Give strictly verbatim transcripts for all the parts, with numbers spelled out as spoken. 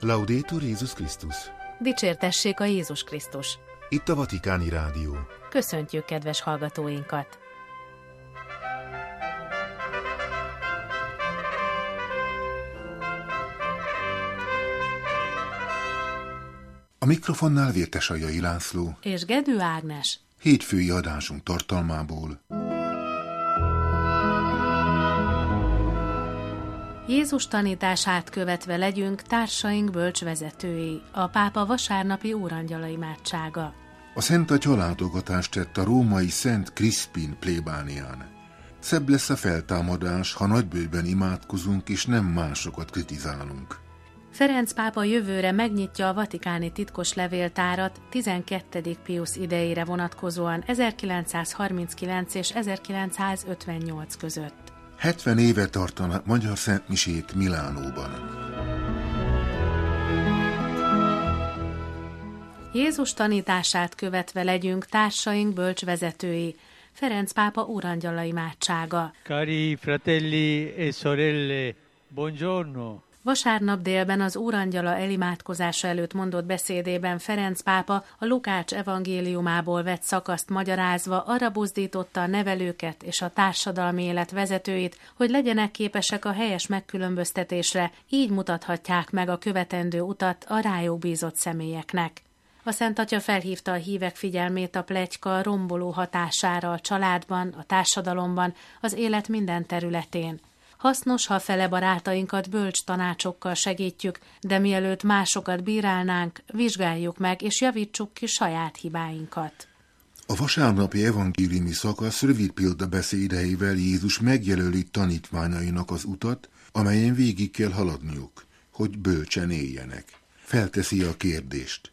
Laudetur Jézus Krisztus! Dicsértessék a Jézus Krisztus! Itt a Vatikáni Rádió. Köszöntjük kedves hallgatóinkat! A mikrofonnál Vértesajai László és Gedő Ágnes. Hétfői adásunk tartalmából. Jézus tanítását követve legyünk társaink bölcsvezetői, a pápa vasárnapi úrangyala imádsága. A Szent Atya látogatást tett a római Szent Crispin plébánián. Szebb lesz a feltámadás, ha nagybőjben imádkozunk és nem másokat kritizálunk. Ferenc pápa jövőre megnyitja a vatikáni titkos levéltárat tizenkettedik Piusz idejére vonatkozóan ezerkilencszázharminckilenc és ezerkilencszázötvennyolc között. hetven éve tartana magyar szentmisét Milánóban. Jézus tanítását követve legyünk társaink bölcsvezetői, Ferenc pápa úrangyala imádsága. Cari fratelli e sorelle, buongiorno. Vasárnap délben az úrangyala elimádkozása előtt mondott beszédében Ferenc pápa a Lukács evangéliumából vett szakaszt magyarázva arra buzdította a nevelőket és a társadalmi élet vezetőit, hogy legyenek képesek a helyes megkülönböztetésre, így mutathatják meg a követendő utat a rájuk bízott személyeknek. A Szent Atya felhívta a hívek figyelmét a pletyka romboló hatására a családban, a társadalomban, az élet minden területén. Hasznos, ha fele barátainkat bölcs tanácsokkal segítjük, de mielőtt másokat bírálnánk, vizsgáljuk meg és javítsuk ki saját hibáinkat. A vasárnapi evangéliumi szakasz rövid példabeszédeivel Jézus megjelöli tanítványainak az utat, amelyen végig kell haladniuk, hogy bölcsen éljenek. Felteszi a kérdést.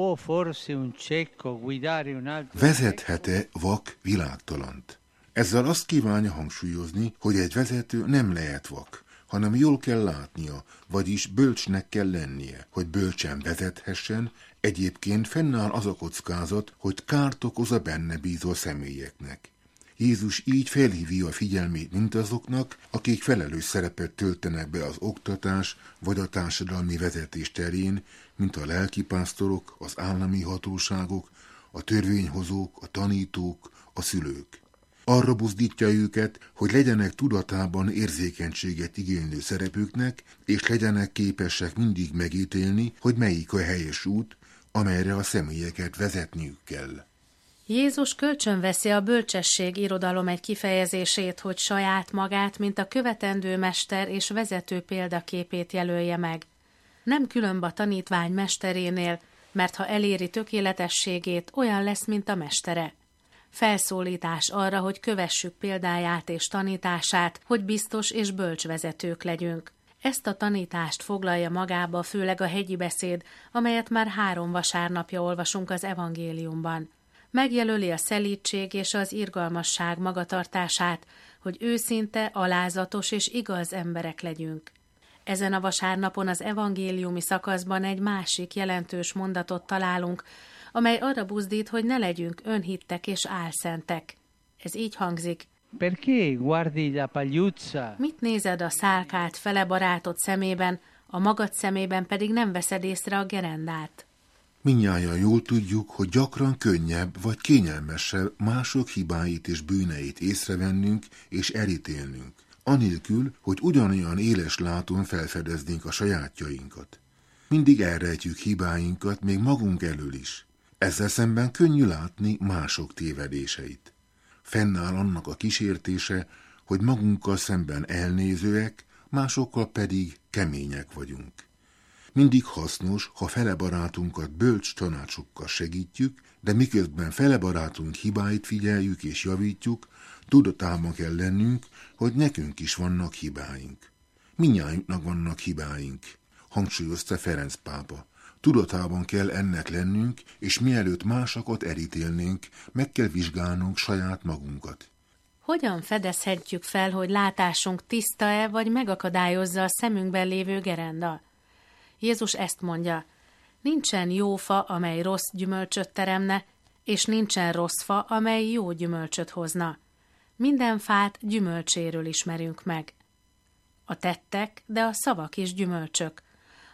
Vezethet-e vak világtalant? Ezzel azt kívánja hangsúlyozni, hogy egy vezető nem lehet vak, hanem jól kell látnia, vagyis bölcsnek kell lennie, hogy bölcsen vezethessen, egyébként fennáll az a kockázat, hogy kárt okoz a benne bízó személyeknek. Jézus így felhívja a figyelmét mindazoknak, akik felelős szerepet töltenek be az oktatás vagy a társadalmi vezetés terén, mint a lelkipásztorok, az állami hatóságok, a törvényhozók, a tanítók, a szülők. Arra buzdítja őket, hogy legyenek tudatában érzékenységet igénylő szerepüknek, és legyenek képesek mindig megítélni, hogy melyik a helyes út, amelyre a személyeket vezetniük kell. Jézus kölcsönveszi a bölcsesség irodalom egy kifejezését, hogy saját magát, mint a követendő mester és vezető példaképét jelölje meg. Nem különb a tanítvány mesterénél, mert ha eléri tökéletességét, olyan lesz, mint a mestere. Felszólítás arra, hogy kövessük példáját és tanítását, hogy biztos és bölcs vezetők legyünk. Ezt a tanítást foglalja magába főleg a hegyi beszéd, amelyet már három vasárnapja olvasunk az evangéliumban. Megjelöli a szelídség és az irgalmasság magatartását, hogy őszinte, alázatos és igaz emberek legyünk. Ezen a vasárnapon az evangéliumi szakaszban egy másik jelentős mondatot találunk, amely arra buzdít, hogy ne legyünk önhittek és álszentek. Ez így hangzik. Perché guardi la pagliuzza? Mit nézed a szálkált fele barátod szemében, a magad szemében pedig nem veszed észre a gerendát? Mindnyájan jól tudjuk, hogy gyakran könnyebb vagy kényelmesebb mások hibáit és bűneit észrevennünk és elítélnünk, anélkül, hogy ugyanolyan éles látón felfedeznénk a sajátjainkat. Mindig elrejtjük hibáinkat még magunk elől is. Ezzel szemben könnyű látni mások tévedéseit. Fennáll annak a kísértése, hogy magunkkal szemben elnézőek, másokkal pedig kemények vagyunk. Mindig hasznos, ha fele barátunkat bölcs tanácsokkal segítjük, de miközben fele barátunk hibáit figyeljük és javítjuk, tudatában kell lennünk, hogy nekünk is vannak hibáink. Mindnyájunknak vannak hibáink, hangsúlyozta Ferenc pápa. Tudatában kell ennek lennünk, és mielőtt másokat elítélnénk, meg kell vizsgálnunk saját magunkat. Hogyan fedezhetjük fel, hogy látásunk tiszta-e, vagy megakadályozza a szemünkben lévő gerenda? Jézus ezt mondja, nincsen jó fa, amely rossz gyümölcsöt teremne, és nincsen rossz fa, amely jó gyümölcsöt hozna. Minden fát gyümölcséről ismerünk meg. A tettek, de a szavak is gyümölcsök.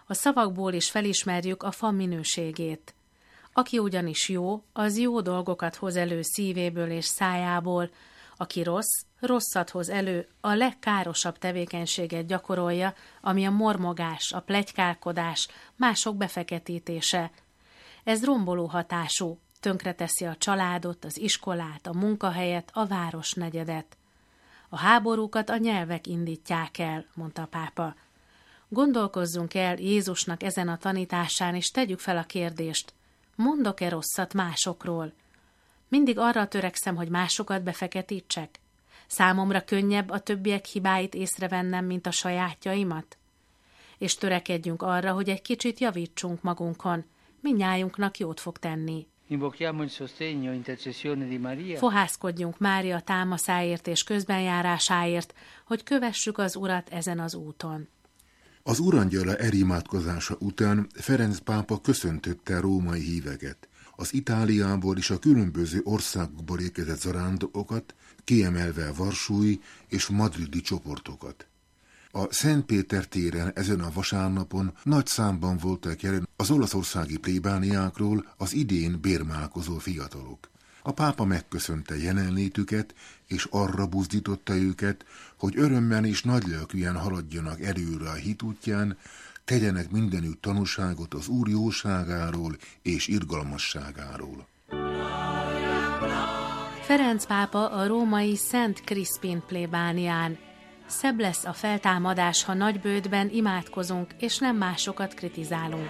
A szavakból is felismerjük a fa minőségét. Aki ugyanis jó, az jó dolgokat hoz elő szívéből és szájából, aki rossz, rosszat hoz elő, a legkárosabb tevékenységet gyakorolja, ami a mormogás, a pletykálkodás, mások befeketítése. Ez romboló hatású, tönkreteszi a családot, az iskolát, a munkahelyet, a városnegyedet. A háborúkat a nyelvek indítják el, mondta a pápa. Gondolkozzunk el Jézusnak ezen a tanításán, és tegyük fel a kérdést, mondok-e rosszat másokról? Mindig arra törekszem, hogy másokat befeketítsek? Számomra könnyebb a többiek hibáit észrevennem, mint a sajátjaimat? És törekedjünk arra, hogy egy kicsit javítsunk magunkon, mindnyájunknak jót fog tenni. Fohászkodjunk Mária támaszáért és közbenjárásáért, hogy kövessük az Urat ezen az úton. Az Urangyala erimádkozása után Ferenc pápa köszöntötte római híveket, az Itáliából és a különböző országokból érkezett zarándokokat, kiemelve varsói és madridi csoportokat. A Szent Péter téren ezen a vasárnapon nagy számban voltak jelen az olaszországi plébániákról az idén bérmálkozó fiatalok. A pápa megköszönte jelenlétüket, és arra buzdította őket, hogy örömmel és nagylelkűen haladjanak előre a hit útján, tegyenek mindenütt tanúságot az Úr jóságáról és irgalmasságáról. Ferenc pápa a római Szent Crispin plébánián. Szebb lesz a feltámadás, ha nagybőtben imádkozunk, és nem másokat kritizálunk.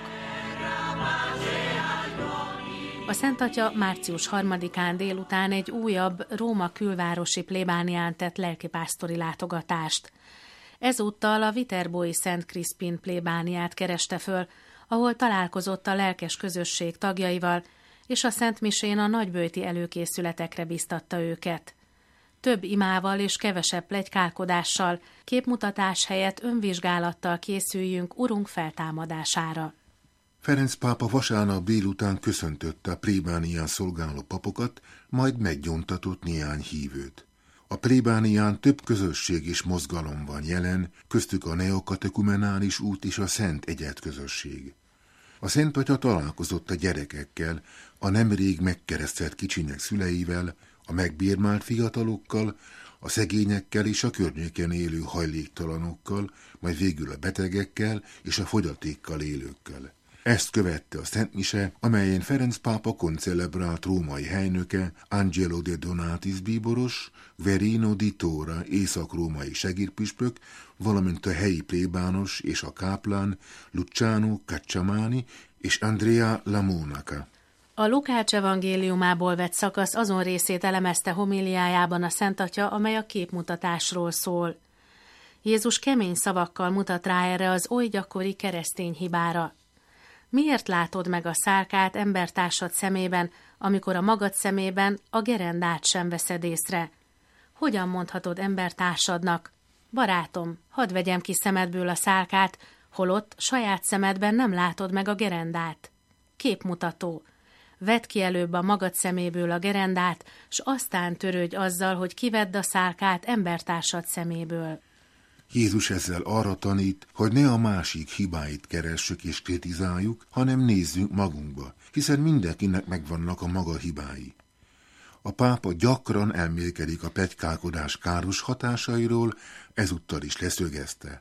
A Szent Atya március harmadikán délután egy újabb Róma külvárosi plébánián tett lelkipásztori látogatást. Ezúttal a Viterbói Szent Crispin plébániát kereste föl, ahol találkozott a lelkes közösség tagjaival, és a Szent Misén a nagybőti előkészületekre biztatta őket. Több imával és kevesebb pletykálkodással, képmutatás helyett önvizsgálattal készüljünk Urunk feltámadására. Ferenc pápa vasárnap délután köszöntötte a plébánián szolgáló papokat, majd meggyóntatott néhány hívőt. A plébánián több közösség és mozgalom van jelen, köztük a neokatekumenális út és a Szent Egyed közösség. A Szent Atya találkozott a gyerekekkel, a nemrég megkeresztelt kicsinyek szüleivel, a megbírmált fiatalokkal, a szegényekkel és a környéken élő hajléktalanokkal, majd végül a betegekkel és a fogyatékkal élőkkel. Ezt követte a Szent Mise, amelyen Ferenc pápa koncelebrált római helynöke, Angelo de Donatis bíboros, Verino di Tora észak-római segédpüspök, valamint a helyi plébános és a káplán Luciano Cacciamani és Andrea La Monaca. A Lukács evangéliumából vett szakasz azon részét elemezte homiliájában a Szent Atya, amely a képmutatásról szól. Jézus kemény szavakkal mutat rá erre az oly gyakori keresztény hibára. Miért látod meg a szálkát embertársad szemében, amikor a magad szemében a gerendát sem veszed észre? Hogyan mondhatod embertársadnak? Barátom, hadd vegyem ki szemedből a szálkát, holott saját szemedben nem látod meg a gerendát. Képmutató. Vedd ki előbb a magad szeméből a gerendát, s aztán törődj azzal, hogy kivedd a szálkát embertársad szeméből. Jézus ezzel arra tanít, hogy ne a másik hibáit keressük és kritizáljuk, hanem nézzünk magunkba, hiszen mindenkinek megvannak a maga hibái. A pápa gyakran elmélkedik a pletykálkodás káros hatásairól, ezúttal is leszögezte.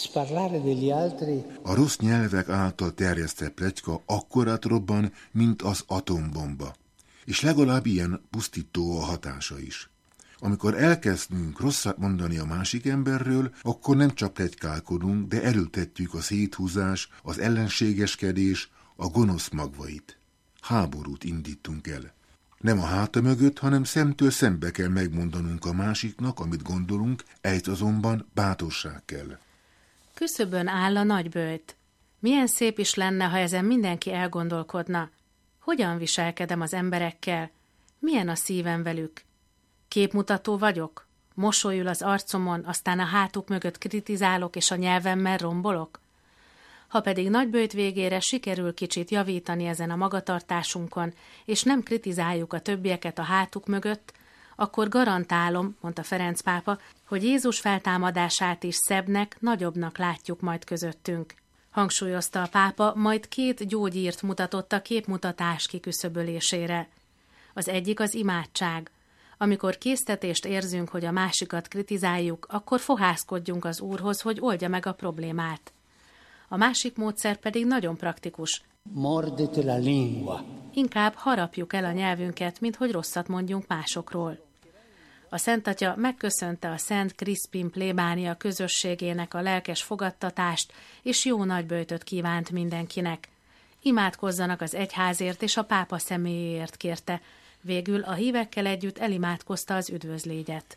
A rossz nyelvek által terjesztett pletyka akkorát robban, mint az atombomba, és legalább ilyen pusztító a hatása is. Amikor elkezdünk rosszat mondani a másik emberről, akkor nem csak pletykálkodunk, de erőltetjük a széthúzás, az ellenségeskedés, a gonosz magvait. Háborút indítunk el. Nem a háta mögött, hanem szemtől szembe kell megmondanunk a másiknak, amit gondolunk, ehhez azonban bátorság kell. Küszöbön áll a nagyböjt. Milyen szép is lenne, ha ezen mindenki elgondolkodna. Hogyan viselkedem az emberekkel? Milyen a szívem velük? Képmutató vagyok? Mosolyul az arcomon, aztán a hátuk mögött kritizálok, és a nyelvemmel rombolok? Ha pedig nagyböjt végére sikerül kicsit javítani ezen a magatartásunkon, és nem kritizáljuk a többieket a hátuk mögött, akkor garantálom, mondta Ferenc pápa, hogy Jézus feltámadását is szebbnek, nagyobbnak látjuk majd közöttünk. hangsúlyozta a pápa, majd két gyógyírt mutatott a képmutatás kiküszöbölésére. Az egyik az imádság. Amikor késztetést érzünk, hogy a másikat kritizáljuk, akkor fohászkodjunk az Úrhoz, hogy oldja meg a problémát. A másik módszer pedig nagyon praktikus. Mordete la lingua. Inkább harapjuk el a nyelvünket, mint hogy rosszat mondjunk másokról. A Szent Atya megköszönte a Szent Crispin plébánia közösségének a lelkes fogadtatást, és jó nagyböjtöt kívánt mindenkinek. Imádkozzanak az egyházért és a pápa személyéért, kérte. Végül a hívekkel együtt elimádkozta az üdvözlégyet.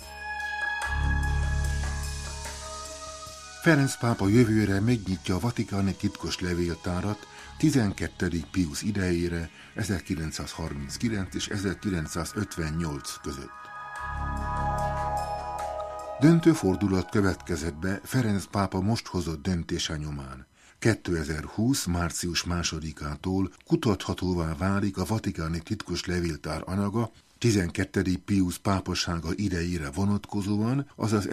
Ferenc pápa jövőre megnyitja a vatikáni titkos levéltárat tizenkettedik Piusz idejére ezerkilencszázharminckilenc és ezerkilencszázötvennyolc között. Döntő fordulat következett be Ferenc pápa most hozott döntése nyomán. kétezer-húsz. március másodikától kutathatóvá válik a vatikáni titkos levéltár anyaga tizenkettedik Piusz pápasága idejére vonatkozóan, azaz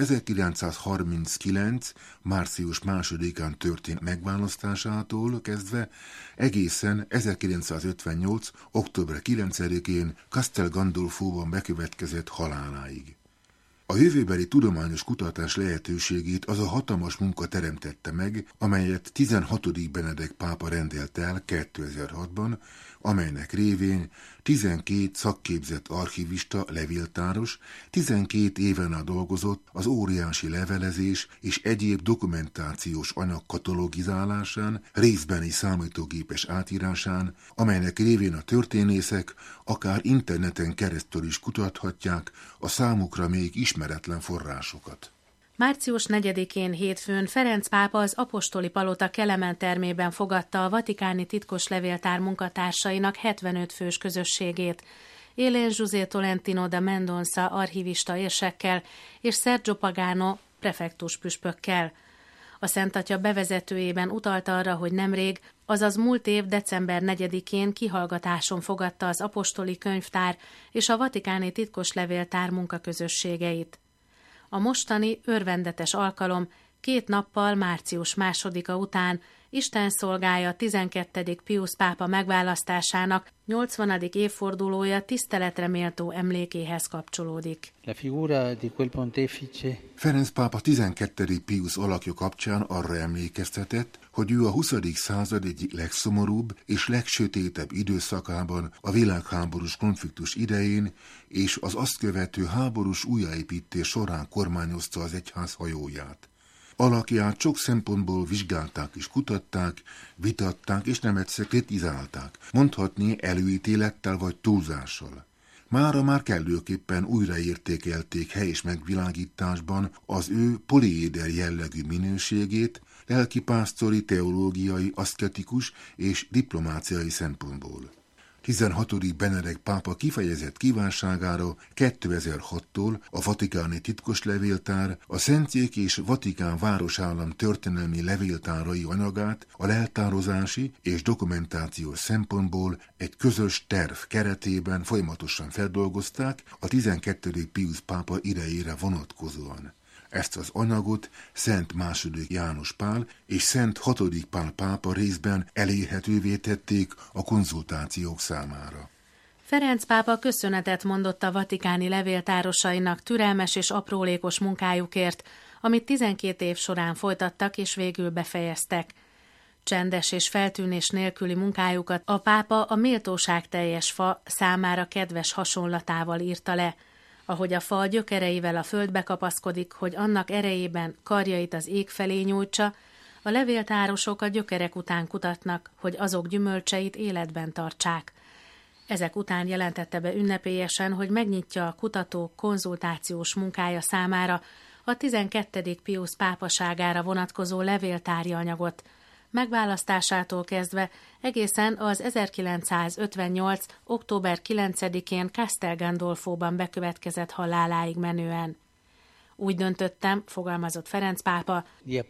ezerkilencszázharminckilenc. március másodikán történt megválasztásától kezdve egészen ezerkilencszázötvennyolc. október kilencedikén Castel Gandolfóban bekövetkezett haláláig. A jövőbeli tudományos kutatás lehetőségét az a hatalmas munka teremtette meg, amelyet tizenhatodik Benedek pápa rendelt el kétezer-hatban, amelynek révén tizenkét szakképzett archivista, levéltáros tizenkét éven át dolgozott az óriási levelezés és egyéb dokumentációs anyag katalogizálásán, részbeni számítógépes átírásán, amelynek révén a történészek akár interneten keresztül is kutathatják a számukra még ismeretlen forrásokat. Március negyedikén hétfőn Ferenc pápa az apostoli palota Kelemen termében fogadta a vatikáni titkos levéltár munkatársainak hetvenöt fős közösségét, Élén José Tolentino da Mendonça archivista érsekkel és Sergio Pagano prefektus püspökkel. A Szent Atya bevezetőjében utalt arra, hogy nemrég, azaz múlt év december negyedikén kihallgatáson fogadta az apostoli könyvtár és a vatikáni titkos levéltár munkaközösségeit. A mostani örvendetes alkalom két nappal március másodika után Isten szolgája tizenkettedik Piusz pápa megválasztásának nyolcvanadik évfordulója tiszteletre méltó emlékéhez kapcsolódik. La figura di quel pontefice. Ferenc pápa tizenkettedik Piusz alakja kapcsán arra emlékeztetett, hogy ő a huszadik század egyik legszomorúbb és legsötétebb időszakában, a világháborús konfliktus idején és az azt követő háborús újjáépítés során kormányozta az egyház hajóját. Alakját sok szempontból vizsgálták és kutatták, vitatták és nem egyszer kritizálták, mondhatni előítélettel vagy túlzással. Mára már kellőképpen újraértékelték helyes megvilágításban az ő poliéder jellegű minőségét, lelkipásztori, teológiai, aszketikus és diplomáciai szempontból. tizenhatodik Benedek pápa kifejezett kívánságára kétezer-hattól a vatikáni titkos levéltár a Szentszék és Vatikán városállam történelmi levéltárai anyagát a leltározási és dokumentációs szempontból egy közös terv keretében folyamatosan feldolgozták a tizenkettedik Piusz pápa idejére vonatkozóan. Ezt az anyagot Szent második János Pál és Szent hatodik Pál pápa részben elérhetővé tették a konzultációk számára. Ferenc pápa köszönetet mondott a vatikáni levéltárosainak türelmes és aprólékos munkájukért, amit tizenkét év során folytattak és végül befejeztek. Csendes és feltűnés nélküli munkájukat a pápa a méltóságteljes fa számára kedves hasonlatával írta le, ahogy a fa gyökereivel a földbe kapaszkodik, hogy annak erejében karjait az ég felé nyújtsa, a levéltárosok a gyökerek után kutatnak, hogy azok gyümölcseit életben tartsák. Ezek után jelentette be ünnepélyesen, hogy megnyitja a kutatók konzultációs munkája számára a tizenkettedik Piusz pápaságára vonatkozó levéltári anyagot, megválasztásától kezdve egészen az ezerkilencszázötvennyolc. október kilencedikén Castel Gandolfóban bekövetkezett haláláig menően. Úgy döntöttem, fogalmazott Ferenc pápa,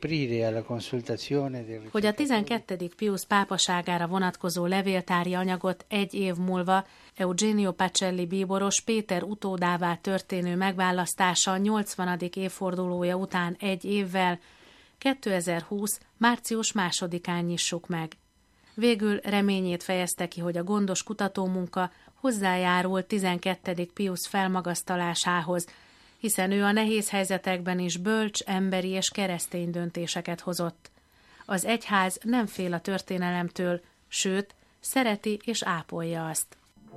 hogy a tizenkettedik Piusz pápaságára vonatkozó levéltári anyagot egy év múlva Eugenio Pacelli bíboros Péter utódává történő megválasztása nyolcvanadik évfordulója után egy évvel kétezer-húsz. március másodikán nyissuk meg. Végül reményét fejezte ki, hogy a gondos kutatómunka hozzájárul tizenkettedik Piusz felmagasztalásához, hiszen ő a nehéz helyzetekben is bölcs, emberi és keresztény döntéseket hozott. Az egyház nem fél a történelemtől, sőt, szereti és ápolja azt.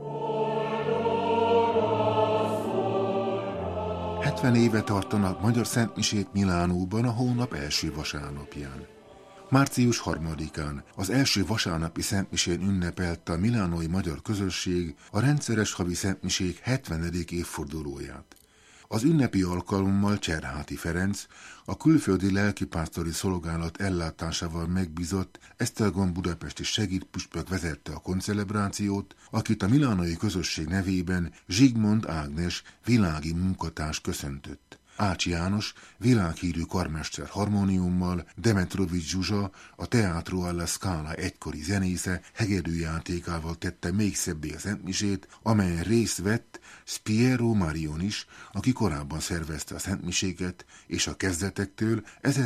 hetven éve tartanak magyar szentmisét Milánóban a hónap első vasárnapján. Március harmadikán, az első vasárnapi szentmisén ünnepelte a milánói magyar közösség a rendszeres havi szentmisék hetvenedik évfordulóját. Az ünnepi alkalommal Cserháti Ferenc, a külföldi lelkipásztori szolgálat ellátásával megbízott Esztergom budapesti segédpüspök vezette a koncelebrációt, akit a milánói közösség nevében Zsigmond Ágnes világi munkatárs köszöntött. Ács János világhírű karmester harmóniummal, Demetrovics Zsuzsa, a Teatro alla Scala egykori zenésze hegedűjátékával tette még szebbé a szentmisét, amelyen részt vett Spiero Marion is, aki korábban szervezte a szentmiséket, és a kezdetektől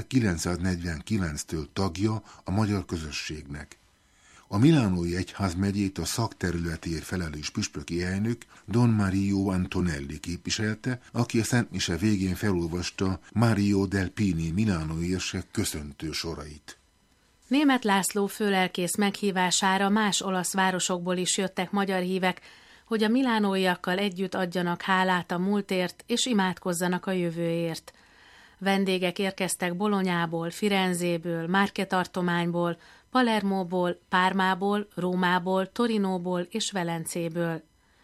ezerkilencszáznegyvenkilenctől tagja a magyar közösségnek. A milánói egyházmegyét a szakterületéért felelős püspöki elnök Don Mario Antonelli képviselte, aki a szentmise végén felolvasta Mario del Pini milánói érsek köszöntő sorait. Németh László főlelkész meghívására más olasz városokból is jöttek magyar hívek, hogy a milánóiakkal együtt adjanak hálát a múltért és imádkozzanak a jövőért. Vendégek érkeztek Bolonyából, Firenzéből, Marche tartományból, Palermóból, Pármából, Rómából, Torinóból és Velencéből.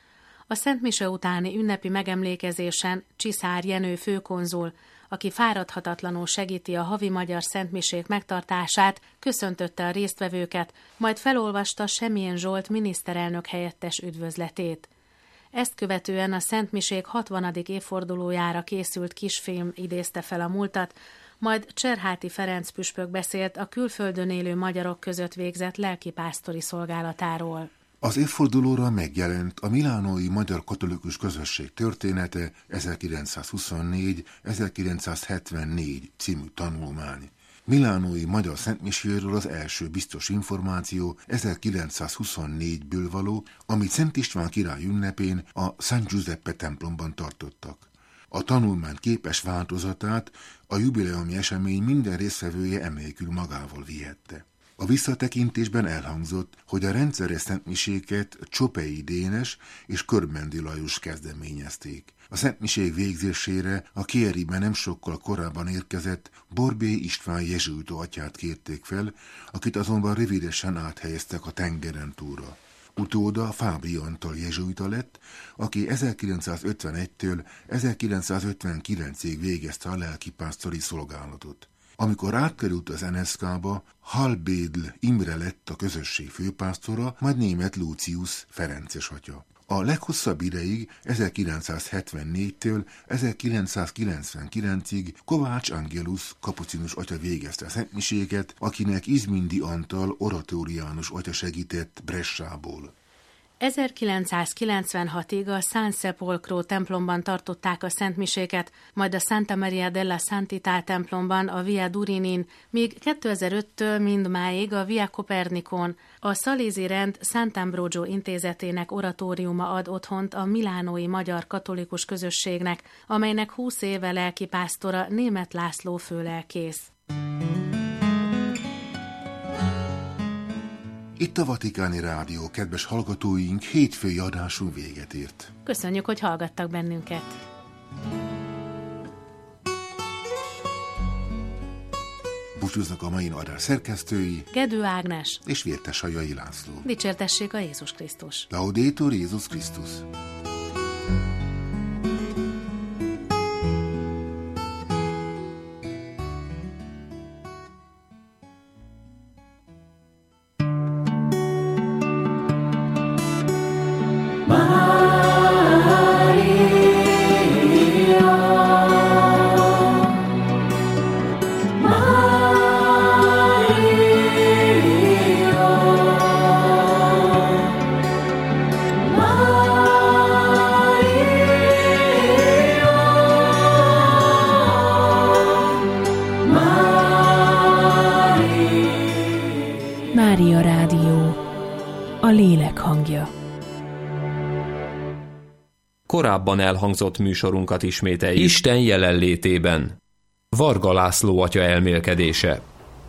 A szentmise utáni ünnepi megemlékezésen Csiszár Jenő főkonzul, aki fáradhatatlanul segíti a havi magyar szentmisék megtartását, köszöntötte a résztvevőket, majd felolvasta Semjén Zsolt miniszterelnök helyettes üdvözletét. Ezt követően a szentmisék hatvanadik évfordulójára készült kisfilm idézte fel a múltat, majd Cserháti Ferenc püspök beszélt a külföldön élő magyarok között végzett lelkipásztori szolgálatáról. Az évfordulóra megjelent a milánói magyar katolikus közösség története ezerkilencszázhuszonnégy ezerkilencszázhetvennégy című tanulmány. Milánói magyar szentmiséről az első biztos információ ezerkilencszázhuszonnégyből való, amit Szent István király ünnepén a San Giuseppe templomban tartottak. A tanulmány képes változatát a jubileumi esemény minden résztvevője enélkül magával vihette. A visszatekintésben elhangzott, hogy a rendszeres szentmiséket Csopei Dénes és Körmendi Lajos kezdeményezték. A szentmisék végzésére a Chieriben nem sokkal korábban érkezett Borbély István jezsuita atyát kérték fel, akit azonban rövidesen áthelyeztek a tengeren túlra. Utóda Fábri Antal jezsuita lett, aki ezerkilencszázötvenegytől ezerkilencszázötvenkilencig végezte a lelkipásztori szolgálatot. Amikor átkerült az en es ká-ba, Halbédl Imre lett a közösség főpásztora, majd Németh Lúcius ferences atya. A leghosszabb ideig, ezerkilencszázhetvennégytől ezerkilencszázkilencvenkilencig Kovács Angelus kapucinus atya végezte a szentmiséket, akinek Izmindi Antal oratóriánus atya segített Bressából. ezerkilencszázkilencvenhatig a San Sepolcro templomban tartották a szentmiséket, majd a Santa Maria della Santità templomban a Via Durinin, míg kétezer-öttől mindmáig a Via Copernicon, a szalézi rend Sant'Ambrogio intézetének oratóriuma ad otthont a milánói magyar katolikus közösségnek, amelynek húsz éve lelkipásztora Németh László főlelkész. Itt a Vatikáni Rádió, kedves hallgatóink, hétfői adásunk véget ért. Köszönjük, hogy hallgattak bennünket. Búcsúznak a mai adás szerkesztői, Gedő Ágnes és Vértesajai László. Dicsértessék a Jézus Krisztus. Laudetur Jézus Krisztus. Maria. Mária Rádió, a lélek hangja. Korábban elhangzott műsorunkat ismételjük. Isten jelenlétében. Varga László atya elmélkedése.